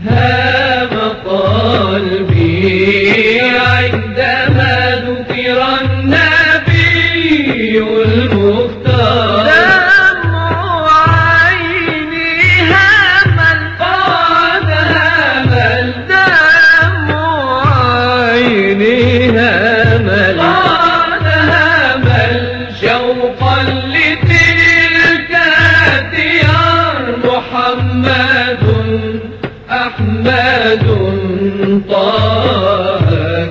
هام قلبي عندما ذكر النبي المختار. دمع عيني همل قد همل، دمع عيني همل قد همل شوقا لتلك الديار. محمد أحمد طه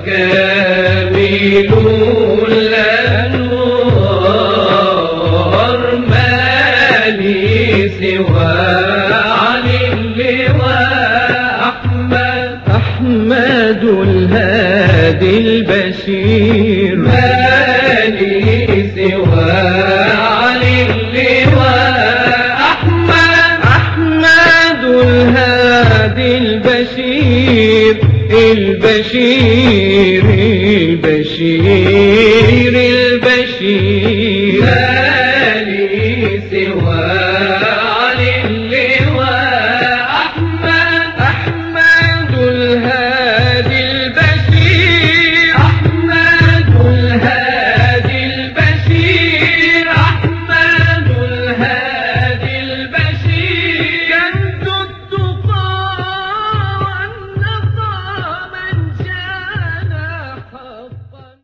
كامل الأنوار، ما لي سوى عن اللواء أحمد. أحمد الهادي البشير، ما لي سوى عن اللواء أحمد. أحمد الهادي البشير، البشير البشير البشير.